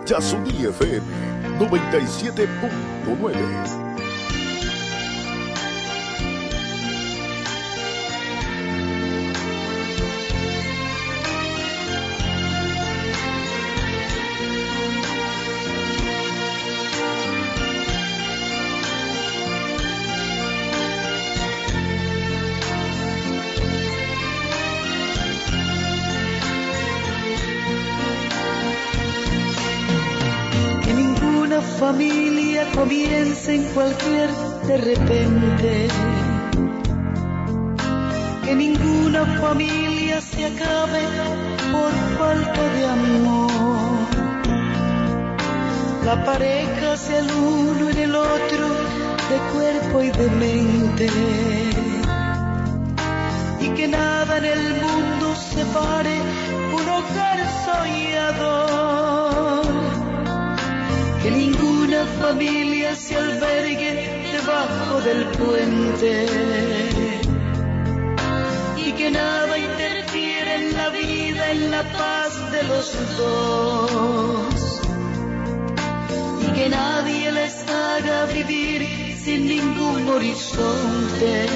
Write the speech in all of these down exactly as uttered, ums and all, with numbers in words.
Yasuní F M noventa y siete punto nueve. Familia comienza en cualquier de repente, que ninguna familia se acabe por falta de amor. La pareja sea el uno en el otro, de cuerpo y de mente, y que nada en el mundo separe un hogar soñador. Que ninguna familia se albergue debajo del puente, y que nada interfiera en la vida, en la paz de los dos, y que nadie les haga vivir sin ningún horizonte,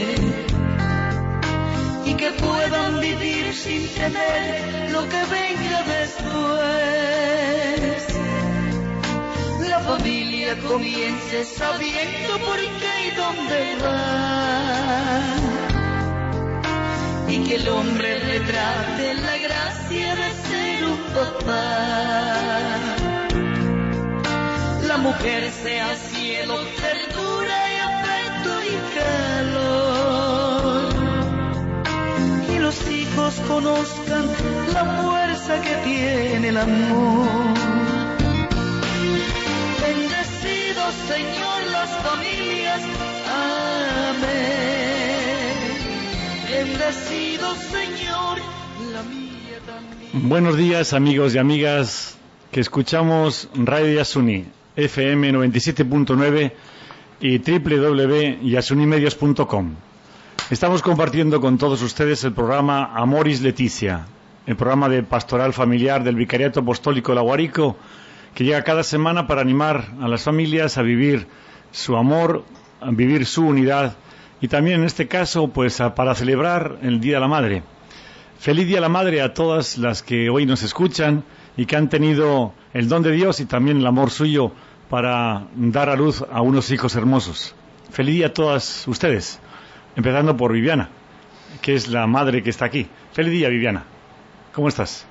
y que puedan vivir sin temer lo que venga después. La familia comience sabiendo por qué y dónde va, y que el hombre retrate la gracia de ser un papá. La mujer sea cielo, ternura y afecto y calor, y los hijos conozcan la fuerza que tiene el amor. Bendecidos, Señor, las familias, amén. Bendecidos, Señor, la mía también. Buenos días, amigos y amigas que escuchamos Radio Yasuní, F M noventa y siete punto nueve y doble u doble u doble u punto yasunimedios punto com. Estamos compartiendo con todos ustedes el programa Amoris Laetitia, el programa de pastoral familiar del Vicariato Apostólico La Guarico, que llega cada semana para animar a las familias a vivir su amor, a vivir su unidad, y también en este caso pues a, para celebrar el Día de la Madre. Feliz Día de la Madre a todas las que hoy nos escuchan y que han tenido el don de Dios y también el amor suyo para dar a luz a unos hijos hermosos. Feliz día a todas ustedes, empezando por Viviana, que es la madre que está aquí. Feliz día, Viviana. ¿Cómo estás?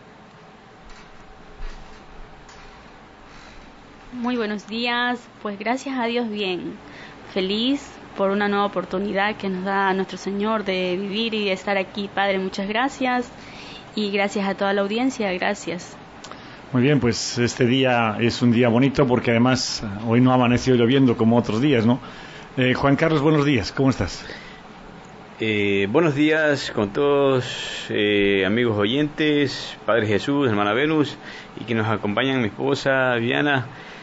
Muy buenos días, pues gracias a Dios bien, feliz por una nueva oportunidad que nos da nuestro Señor de vivir y de estar aquí. Padre, muchas gracias, y gracias a toda la audiencia, gracias. Muy bien, pues este día es un día bonito porque además hoy no ha amanecido lloviendo como otros días, ¿no? Eh, Juan Carlos, buenos días, ¿cómo estás? Eh, buenos días con todos, eh, amigos oyentes, Padre Jesús, hermana Venus, y que nos acompañan mi esposa Viviana.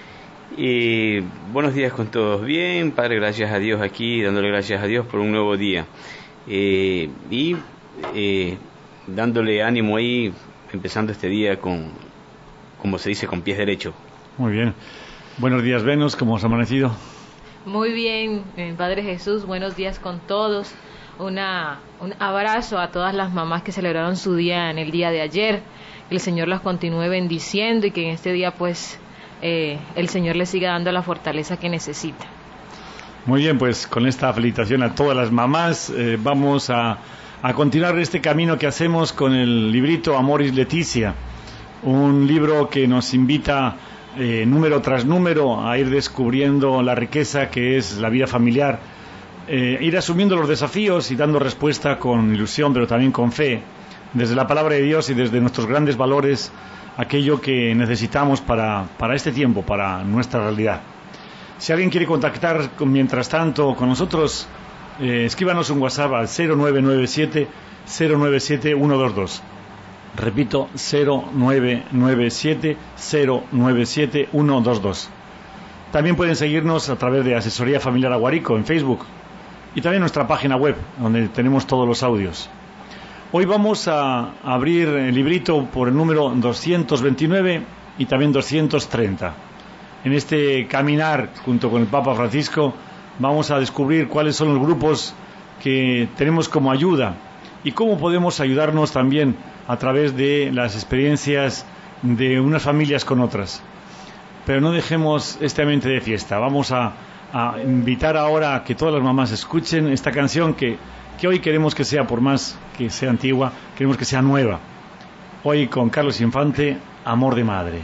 Y buenos días con todos. Bien, Padre, gracias a Dios aquí, dándole gracias a Dios por un nuevo día. Eh, y eh, dándole ánimo ahí, empezando este día con, como se dice, con pies derechos. Muy bien. Buenos días, Venus, ¿cómo os ha amanecido? Muy bien, Padre Jesús, buenos días con todos. Una, un abrazo a todas las mamás que celebraron su día en el día de ayer. Que el Señor las continúe bendiciendo y que en este día pues eh, el Señor les siga dando la fortaleza que necesita. Muy bien, pues con esta felicitación a todas las mamás eh, vamos a, a continuar este camino que hacemos con el librito Amoris Laetitia, un libro que nos invita eh, número tras número a ir descubriendo la riqueza que es la vida familiar, eh, ir asumiendo los desafíos y dando respuesta con ilusión pero también con fe, desde la palabra de Dios y desde nuestros grandes valores, aquello que necesitamos para, para este tiempo, para nuestra realidad. Si alguien quiere contactar con, mientras tanto con nosotros, eh, escríbanos un WhatsApp al cero nueve nueve siete cero nueve siete uno dos dos. Repito, cero nueve nueve siete cero nueve siete uno dos dos. También pueden seguirnos a través de Asesoría Familiar Aguarico en Facebook y también nuestra página web, donde tenemos todos los audios. Hoy vamos a abrir el librito por el número doscientos veintinueve y también doscientos treinta. En este caminar junto con el Papa Francisco vamos a descubrir cuáles son los grupos que tenemos como ayuda y cómo podemos ayudarnos también a través de las experiencias de unas familias con otras. Pero no dejemos este ambiente de fiesta. Vamos a, a invitar ahora a que todas las mamás escuchen esta canción que, que hoy queremos que sea, por más que sea antigua, queremos que sea nueva. Hoy con Carlos Infante, Amor de Madre.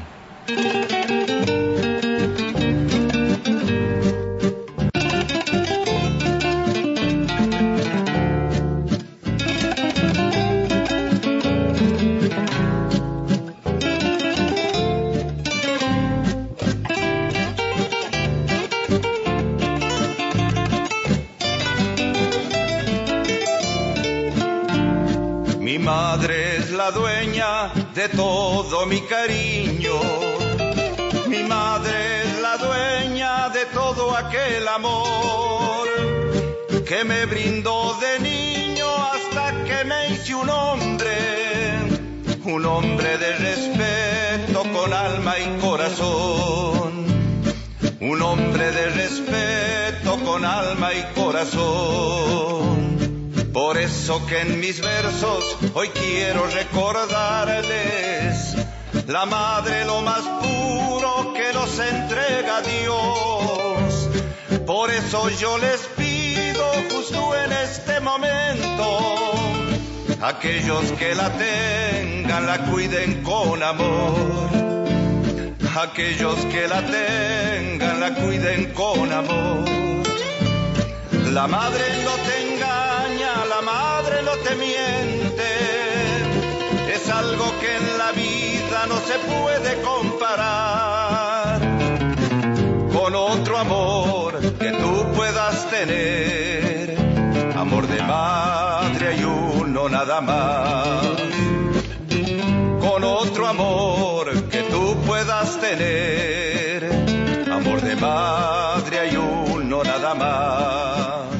Mi madre es la dueña de todo mi cariño. Mi madre es la dueña de todo aquel amor que me brindó de niño hasta que me hice un hombre, un hombre de respeto con alma y corazón, un hombre de respeto con alma y corazón. Por eso que en mis versos hoy quiero recordarles la madre lo más puro que nos entrega Dios. Por eso yo les pido justo en este momento, aquellos que la tengan la cuiden con amor, aquellos que la tengan la cuiden con amor. La madre no te engaña, la madre no te miente, es algo que en la vida no se puede comparar con otro amor que tú puedas tener. Amor de madre hay uno nada más, con otro amor que tú puedas tener. Amor de madre hay uno nada más.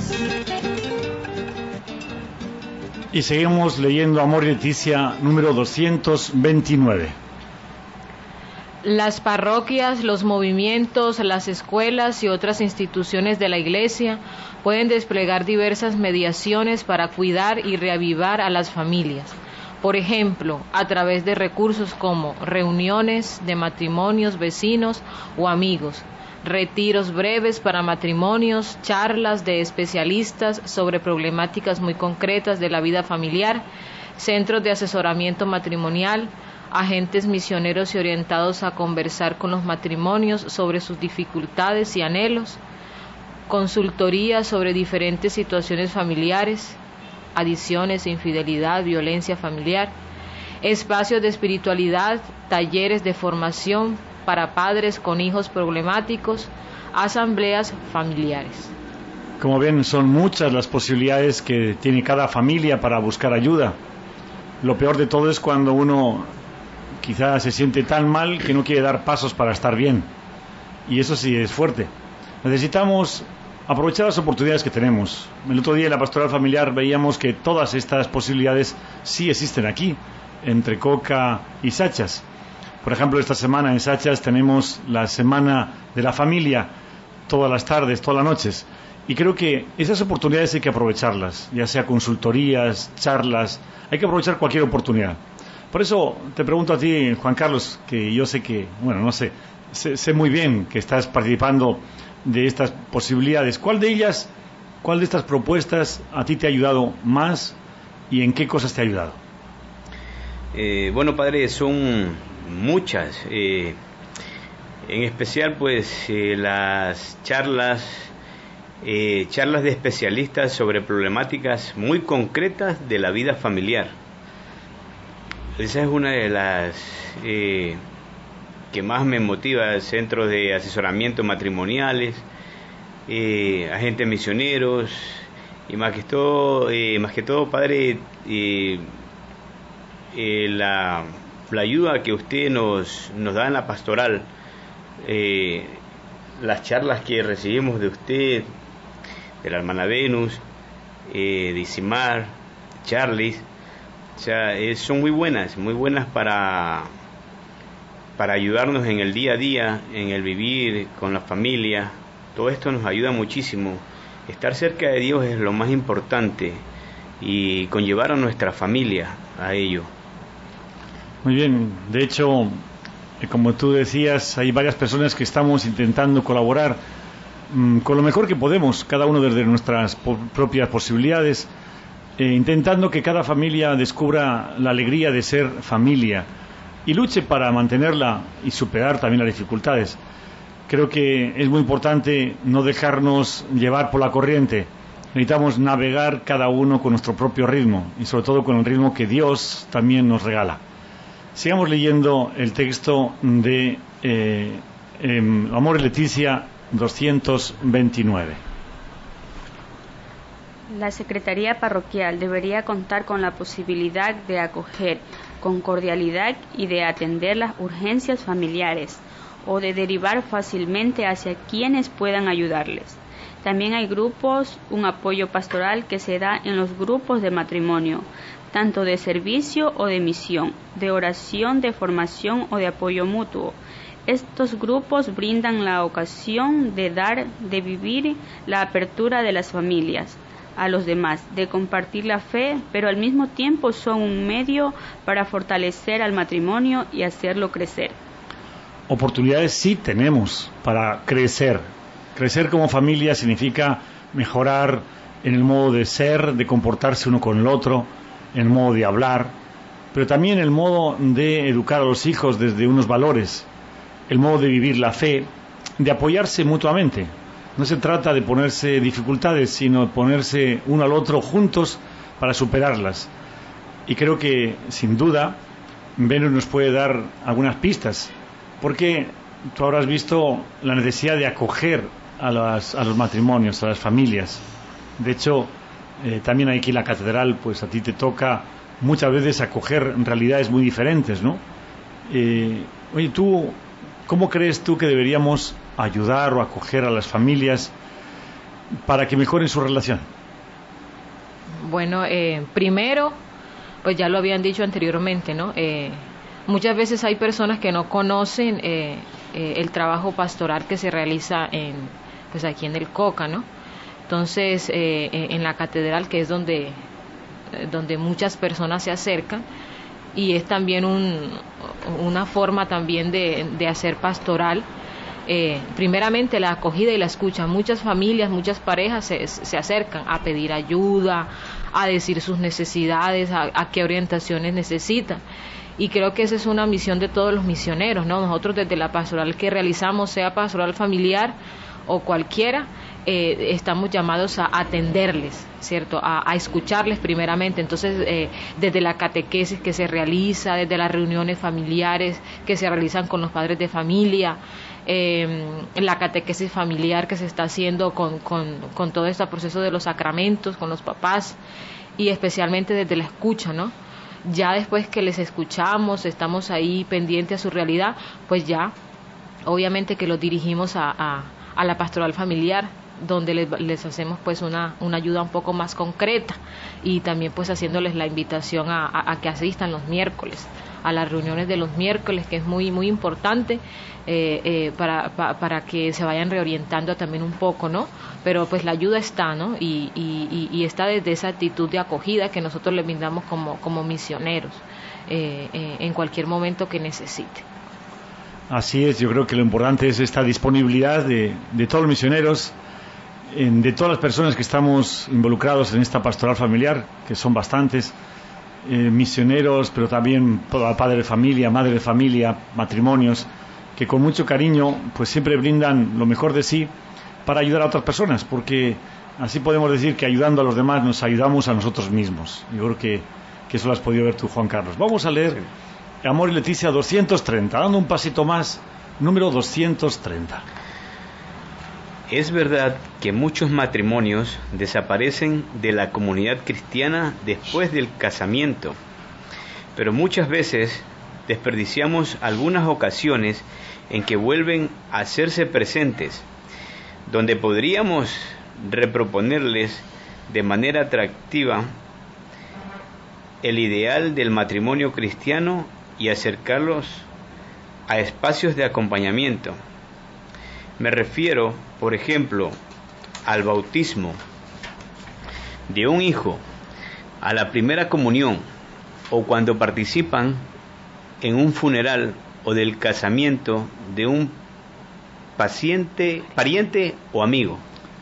Y seguimos leyendo Amor y Leticia número doscientos veintinueve. Las parroquias, los movimientos, las escuelas y otras instituciones de la Iglesia pueden desplegar diversas mediaciones para cuidar y reavivar a las familias. Por ejemplo, a través de recursos como reuniones de matrimonios, vecinos o amigos, retiros breves para matrimonios, charlas de especialistas sobre problemáticas muy concretas de la vida familiar, centros de asesoramiento matrimonial, agentes misioneros y orientados a conversar con los matrimonios sobre sus dificultades y anhelos, consultorías sobre diferentes situaciones familiares, adicciones, infidelidad, violencia familiar, espacios de espiritualidad, talleres de formación para padres con hijos problemáticos, asambleas familiares. Como ven, son muchas las posibilidades que tiene cada familia para buscar ayuda. Lo peor de todo es cuando uno quizás se siente tan mal que no quiere dar pasos para estar bien. Y eso sí es fuerte. Necesitamos aprovechar las oportunidades que tenemos. El otro día en la pastoral familiar veíamos que todas estas posibilidades sí existen aquí, entre Coca y Sachas. Por ejemplo, esta semana en Sachas tenemos la Semana de la Familia, todas las tardes, todas las noches. Y creo que esas oportunidades hay que aprovecharlas, ya sea consultorías, charlas, hay que aprovechar cualquier oportunidad. Por eso te pregunto a ti, Juan Carlos, que yo sé que, bueno, no sé, sé, sé muy bien que estás participando de estas posibilidades. ¿Cuál de ellas, cuál de estas propuestas a ti te ha ayudado más y en qué cosas te ha ayudado? Eh, bueno, padre, son muchas, eh, en especial pues eh, las charlas, eh, charlas de especialistas sobre problemáticas muy concretas de la vida familiar. Esa es una de las eh, que más me motiva, centros de asesoramiento matrimoniales, eh, agentes misioneros y más que todo, eh, más que todo, padre, eh, eh, la la ayuda que usted nos, nos da en la pastoral, eh, las charlas que recibimos de usted, de la hermana Venus, eh, de Isimar, Charlis, o sea, eh, son muy buenas, muy buenas para, para ayudarnos en el día a día, en el vivir con la familia. Todo esto nos ayuda muchísimo. Estar cerca de Dios es lo más importante y conllevar a nuestra familia a ello. Muy bien, de hecho, como tú decías, hay varias personas que estamos intentando colaborar mmm, con lo mejor que podemos, cada uno desde nuestras po- propias posibilidades, eh, intentando que cada familia descubra la alegría de ser familia y luche para mantenerla y superar también las dificultades. Creo que es muy importante no dejarnos llevar por la corriente. Necesitamos navegar cada uno con nuestro propio ritmo y sobre todo con el ritmo que Dios también nos regala. Sigamos leyendo el texto de eh, eh, Amor y Leticia doscientos veintinueve. La Secretaría Parroquial debería contar con la posibilidad de acoger con cordialidad y de atender las urgencias familiares o de derivar fácilmente hacia quienes puedan ayudarles. También hay grupos, un apoyo pastoral que se da en los grupos de matrimonio, tanto de servicio o de misión, de oración, de formación o de apoyo mutuo. Estos grupos brindan la ocasión de dar, de vivir la apertura de las familias a los demás, de compartir la fe, pero al mismo tiempo son un medio para fortalecer al matrimonio y hacerlo crecer. Oportunidades sí tenemos para crecer. Crecer como familia significa mejorar en el modo de ser, de comportarse uno con el otro, en el modo de hablar, pero también el modo de educar a los hijos desde unos valores, el modo de vivir la fe, de apoyarse mutuamente. No se trata de ponerse dificultades, sino de ponerse uno al otro juntos para superarlas. Y creo que, sin duda, Venus nos puede dar algunas pistas, porque tú habrás visto la necesidad de acoger a, las, a los matrimonios, a las familias. De hecho, eh, también aquí en la catedral, pues a ti te toca muchas veces acoger realidades muy diferentes, ¿no? Eh, oye, tú, ¿cómo crees tú que deberíamos ayudar o acoger a las familias para que mejoren su relación? Bueno, eh, primero, pues ya lo habían dicho anteriormente, ¿no? Eh, muchas veces hay personas que no conocen eh, eh, el trabajo pastoral que se realiza en, pues aquí en el Coca, ¿no? Entonces, eh, en la catedral, que es donde, donde muchas personas se acercan, y es también un, una forma también de, de hacer pastoral. Eh, primeramente la acogida y la escucha. Muchas familias, muchas parejas se, se acercan a pedir ayuda, a decir sus necesidades, a, a qué orientaciones necesitan. Y creo que esa es una misión de todos los misioneros, ¿no? Nosotros desde la pastoral que realizamos, sea pastoral familiar o cualquiera, eh, estamos llamados a atenderles, ¿cierto? A, a escucharles primeramente. Entonces, eh, desde la catequesis que se realiza, desde las reuniones familiares que se realizan con los padres de familia, eh, la catequesis familiar que se está haciendo con, con, con todo este proceso de los sacramentos, con los papás, y especialmente desde la escucha, ¿no? Ya después que les escuchamos, estamos ahí pendientes a su realidad, pues ya, obviamente que los dirigimos a, a, a la pastoral familiar, donde les, les hacemos pues una, una ayuda un poco más concreta, y también pues haciéndoles la invitación a, a, a que asistan los miércoles, a las reuniones de los miércoles, que es muy muy importante eh, eh, para, pa, para que se vayan reorientando también un poco, ¿no? Pero pues la ayuda está, ¿no? Y, y, y está desde esa actitud de acogida que nosotros les brindamos como, como misioneros eh, eh, en cualquier momento que necesite. Así es, yo creo que lo importante es esta disponibilidad de, de todos los misioneros, de todas las personas que estamos involucrados en esta pastoral familiar, que son bastantes, eh, misioneros, pero también padres de familia, madre de familia, matrimonios, que con mucho cariño pues siempre brindan lo mejor de sí para ayudar a otras personas, porque así podemos decir que ayudando a los demás nos ayudamos a nosotros mismos. Yo creo que, que eso lo has podido ver tú, Juan Carlos. Vamos a leer sí. Amor y Leticia doscientos treinta, dando un pasito más, número doscientos treinta. Es verdad que muchos matrimonios desaparecen de la comunidad cristiana después del casamiento, pero muchas veces desperdiciamos algunas ocasiones en que vuelven a hacerse presentes, donde podríamos reproponerles de manera atractiva el ideal del matrimonio cristiano y acercarlos a espacios de acompañamiento. Me refiero, por ejemplo, al bautismo de un hijo, a la primera comunión, o cuando participan en un funeral o del casamiento de un paciente, pariente o amigo.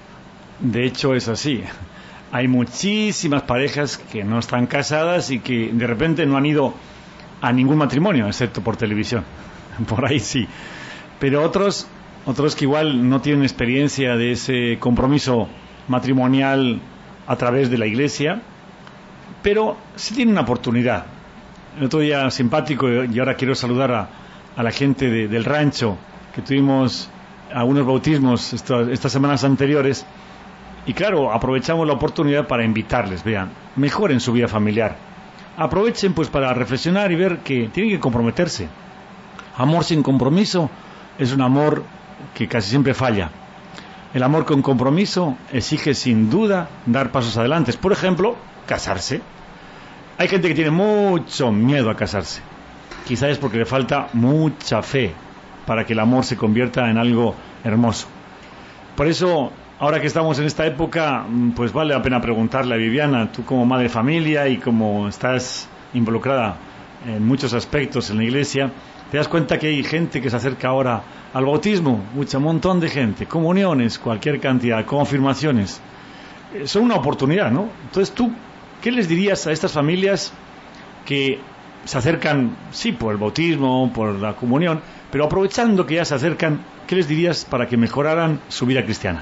De hecho es así. Hay muchísimas parejas que no están casadas y que de repente no han ido a ningún matrimonio, excepto por televisión. Por ahí sí. Pero otros, otros que igual no tienen experiencia de ese compromiso matrimonial a través de la iglesia, pero sí tienen una oportunidad. El otro día simpático, y ahora quiero saludar a, a la gente de, del rancho, que tuvimos algunos bautismos estas, estas semanas anteriores, y claro, aprovechamos la oportunidad para invitarles, vean, mejoren su vida familiar, aprovechen pues para reflexionar y ver que tienen que comprometerse. Amor sin compromiso es un amor que casi siempre falla. El amor con compromiso exige sin duda dar pasos adelante. Por ejemplo, casarse. Hay gente que tiene mucho miedo a casarse. Quizás es porque le falta mucha fe para que el amor se convierta en algo hermoso. Por eso, ahora que estamos en esta época, pues vale la pena preguntarle a Viviana, tú como madre de familia y como estás involucrada en muchos aspectos en la iglesia, te das cuenta que hay gente que se acerca ahora al bautismo, mucho montón de gente, comuniones, cualquier cantidad, confirmaciones. Eh, son una oportunidad, ¿no? Entonces tú, ¿qué les dirías a estas familias que se acercan, sí, por el bautismo, por la comunión, pero aprovechando que ya se acercan, ¿qué les dirías para que mejoraran su vida cristiana?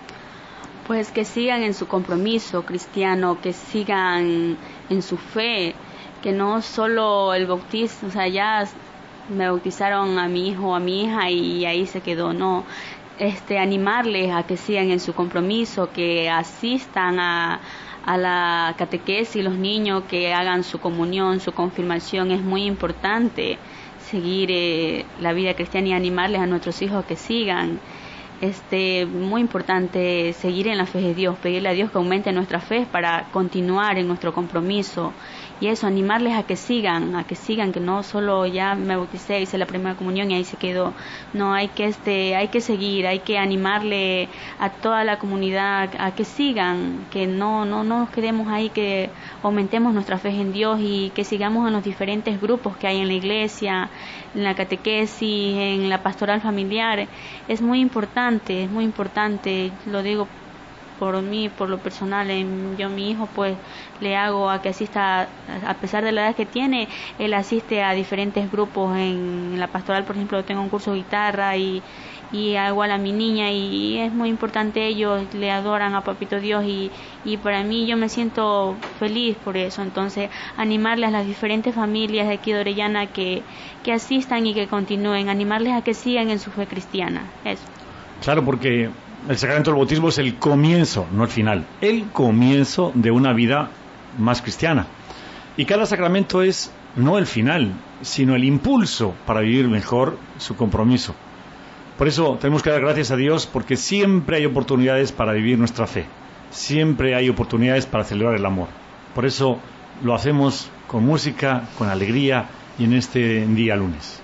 Pues que sigan en su compromiso cristiano, que sigan en su fe, que no solo el bautismo, o sea, ya me bautizaron a mi hijo o a mi hija y ahí se quedó, no. Este, animarles a que sigan en su compromiso, que asistan a, a la catequesis, los niños que hagan su comunión, su confirmación, es muy importante seguir eh, la vida cristiana y animarles a nuestros hijos a que sigan. Este, muy importante seguir en la fe de Dios, pedirle a Dios que aumente nuestra fe para continuar en nuestro compromiso. Y eso, animarles a que sigan, a que sigan, que no solo ya me bauticé, hice la primera comunión y ahí se quedó. No, hay que este, hay que seguir, hay que animarle a toda la comunidad a que sigan, que no, no, no nos quedemos ahí, que aumentemos nuestra fe en Dios y que sigamos en los diferentes grupos que hay en la iglesia, en la catequesis, en la pastoral familiar. Es muy importante, es muy importante, lo digo por mí, por lo personal, en, yo a mi hijo pues le hago a que asista, a pesar de la edad que tiene, él asiste a diferentes grupos en, en la pastoral, por ejemplo, tengo un curso de guitarra y, y igual a mi niña y es muy importante, ellos le adoran a Papito Dios y, y para mí yo me siento feliz por eso. Entonces animarles a las diferentes familias de aquí de Orellana que, que asistan y que continúen, animarles a que sigan en su fe cristiana, eso. Claro, porque el sacramento del bautismo es el comienzo, no el final, el comienzo de una vida más cristiana. Y cada sacramento es no el final, sino el impulso para vivir mejor su compromiso. Por eso tenemos que dar gracias a Dios, porque siempre hay oportunidades para vivir nuestra fe, siempre hay oportunidades para celebrar el amor. Por eso lo hacemos con música, con alegría y en este día lunes.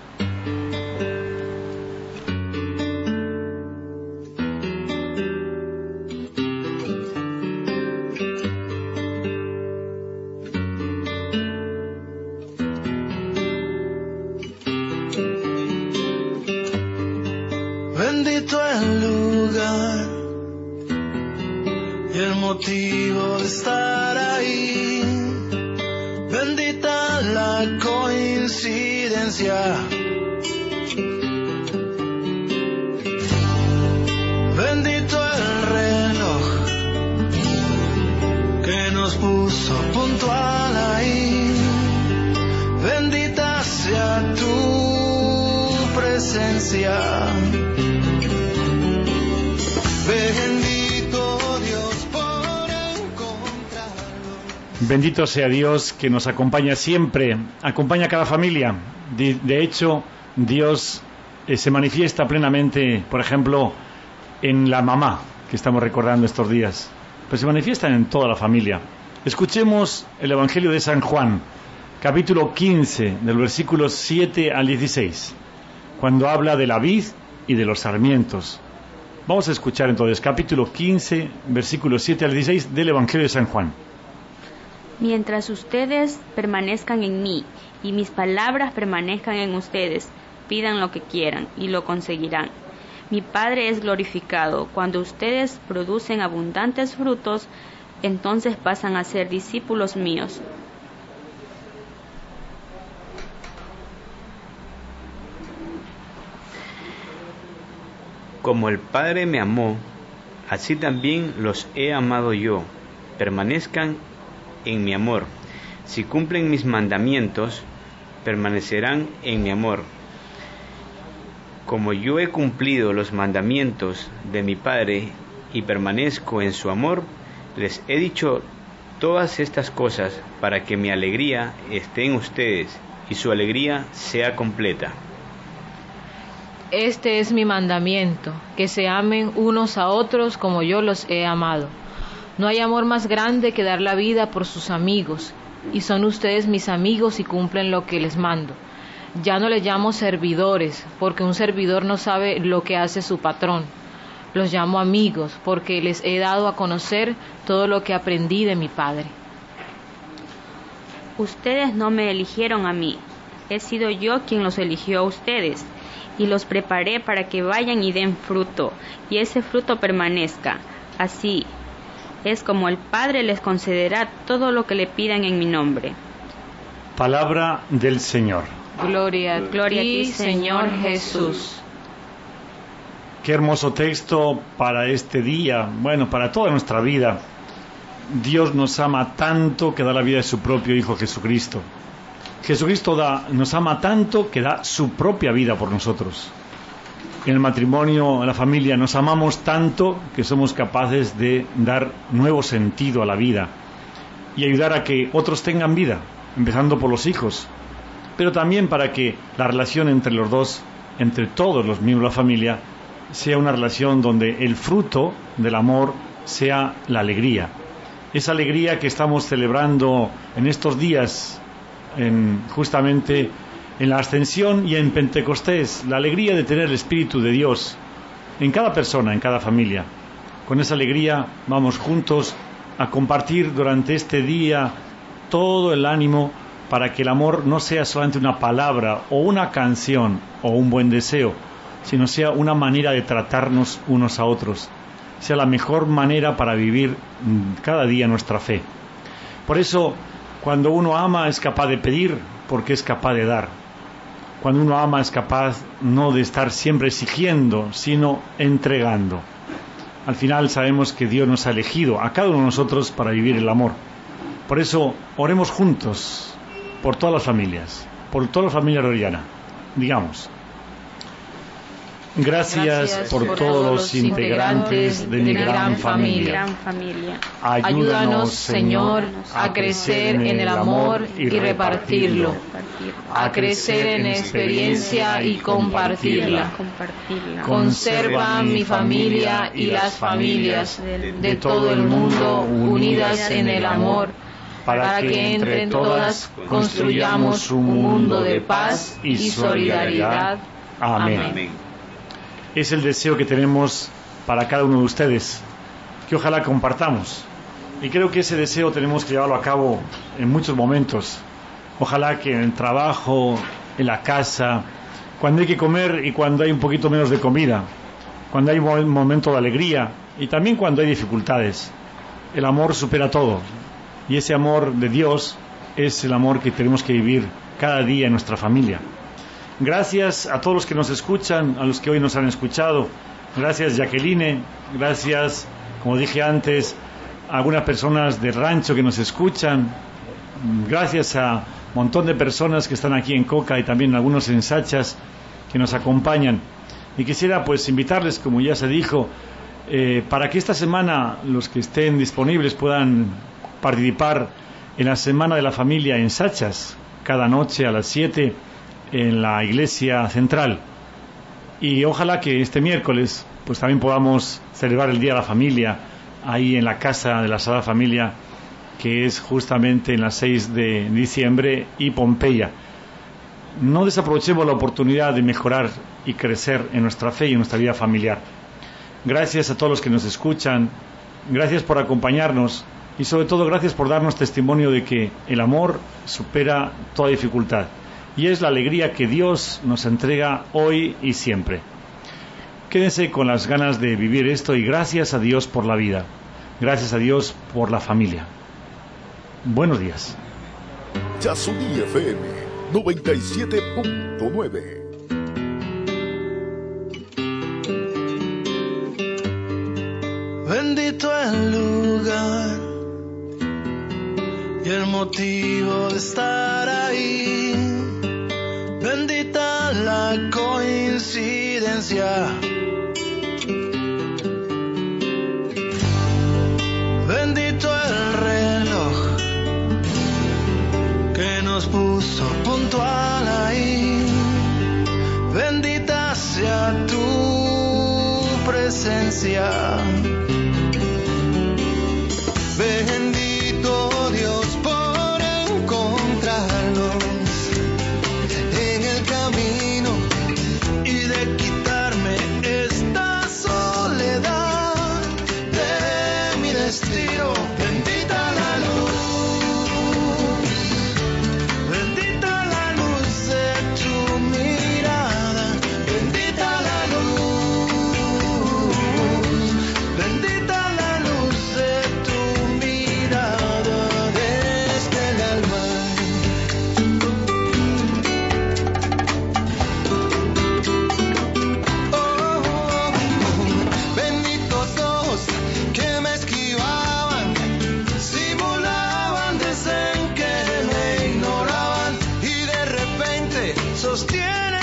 Bendito el lugar y el motivo de estar ahí. Bendita la coincidencia. Bendito el reloj que nos puso puntual ahí. Bendita sea tu presencia. Bendito Dios por encontrarlo. Bendito sea Dios que nos acompaña siempre, acompaña a cada familia. De, de hecho, Dios eh, se manifiesta plenamente, por ejemplo, en la mamá que estamos recordando estos días, pero se manifiesta en toda la familia. Escuchemos el Evangelio de San Juan, capítulo quince, del versículo siete al dieciséis, cuando habla de la vid y de los sarmientos. Vamos a escuchar entonces capítulo quince, versículos siete al dieciséis del Evangelio de San Juan. Mientras ustedes permanezcan en mí y mis palabras permanezcan en ustedes, pidan lo que quieran y lo conseguirán. Mi Padre es glorificado cuando ustedes producen abundantes frutos, entonces pasan a ser discípulos míos. Como el Padre me amó, así también los he amado yo. Permanezcan en mi amor. Si cumplen mis mandamientos, permanecerán en mi amor. Como yo he cumplido los mandamientos de mi Padre y permanezco en su amor, les he dicho todas estas cosas para que mi alegría esté en ustedes y su alegría sea completa. Este es mi mandamiento, que se amen unos a otros como yo los he amado. No hay amor más grande que dar la vida por sus amigos, y son ustedes mis amigos y cumplen lo que les mando. Ya no les llamo servidores, porque un servidor no sabe lo que hace su patrón. Los llamo amigos, porque les he dado a conocer todo lo que aprendí de mi Padre. Ustedes no me eligieron a mí, he sido yo quien los eligió a ustedes, y los preparé para que vayan y den fruto, y ese fruto permanezca. Así es como el Padre les concederá todo lo que le pidan en mi nombre. Palabra del Señor. Gloria a Gloria ti, a ti, Señor Jesús. Qué hermoso texto para este día, bueno, para toda nuestra vida. Dios nos ama tanto que da la vida de su propio Hijo Jesucristo. Jesucristo da, nos ama tanto que da su propia vida por nosotros. En el matrimonio, en la familia, nos amamos tanto que somos capaces de dar nuevo sentido a la vida y ayudar a que otros tengan vida, empezando por los hijos, pero también para que la relación entre los dos, entre todos los miembros de la familia, sea una relación donde el fruto del amor sea la alegría. Esa alegría que estamos celebrando en estos días, en, justamente en la Ascensión y en Pentecostés, la alegría de tener el Espíritu de Dios en cada persona, en cada familia. Con esa alegría vamos juntos a compartir durante este día todo el ánimo para que el amor no sea solamente una palabra o una canción o un buen deseo, sino sea una manera de tratarnos unos a otros, sea la mejor manera para vivir cada día nuestra fe. Por eso, cuando uno ama es capaz de pedir porque es capaz de dar. Cuando uno ama es capaz no de estar siempre exigiendo, sino entregando. Al final sabemos que Dios nos ha elegido a cada uno de nosotros para vivir el amor. Por eso, oremos juntos por todas las familias, por toda la familia Roriana. Digamos: Gracias, Gracias por, por todos los integrantes de mi gran familia. familia. Ayúdanos, Señor, a crecer en el amor y repartirlo, a crecer en experiencia y compartirla. Conserva mi familia y las familias de todo el mundo unidas en el amor, para que entre todas construyamos un mundo de paz y solidaridad. Amén. Amén. Es el deseo que tenemos para cada uno de ustedes, que ojalá compartamos. Y creo que ese deseo tenemos que llevarlo a cabo en muchos momentos. Ojalá que en el trabajo, en la casa, cuando hay que comer y cuando hay un poquito menos de comida, cuando hay un momento de alegría y también cuando hay dificultades. El amor supera todo. Y ese amor de Dios es el amor que tenemos que vivir cada día en nuestra familia. Gracias a todos los que nos escuchan, a los que hoy nos han escuchado. Gracias, Jacqueline. Gracias, como dije antes, a algunas personas del rancho que nos escuchan. Gracias a un montón de personas que están aquí en Coca y también algunos en Sachas que nos acompañan. Y quisiera pues invitarles, como ya se dijo, eh, para que esta semana los que estén disponibles puedan participar en la Semana de la Familia en Sachas, cada noche a las siete en la iglesia central. Y ojalá que este miércoles pues también podamos celebrar el Día de la Familia ahí en la casa de la Sagrada Familia que es justamente en las seis de diciembre, y Pompeya. No desaprovechemos la oportunidad de mejorar y crecer en nuestra fe y en nuestra vida familiar. Gracias a todos los que nos escuchan, gracias por acompañarnos y sobre todo gracias por darnos testimonio de que el amor supera toda dificultad y es la alegría que Dios nos entrega hoy y siempre. Quédense con las ganas de vivir esto y gracias a Dios por la vida, gracias a Dios por la familia. Buenos días. Yasuní F M noventa y siete punto nueve. Bendito el lugar y el motivo de estar ahí. Bendita la coincidencia. Bendito el reloj que nos puso puntual ahí. Bendita sea tu presencia. Bendito Dios por encontrarnos en el camino y de quitarme esta soledad de mi destino. Bendita la luz, bendita la luz de tu mirada, bendita la luz, bendita la luz de tu desde el alma. Oh, oh, oh. Benditos ojos que me esquivaban, simulaban, dicen que me ignoraban y de repente sostienen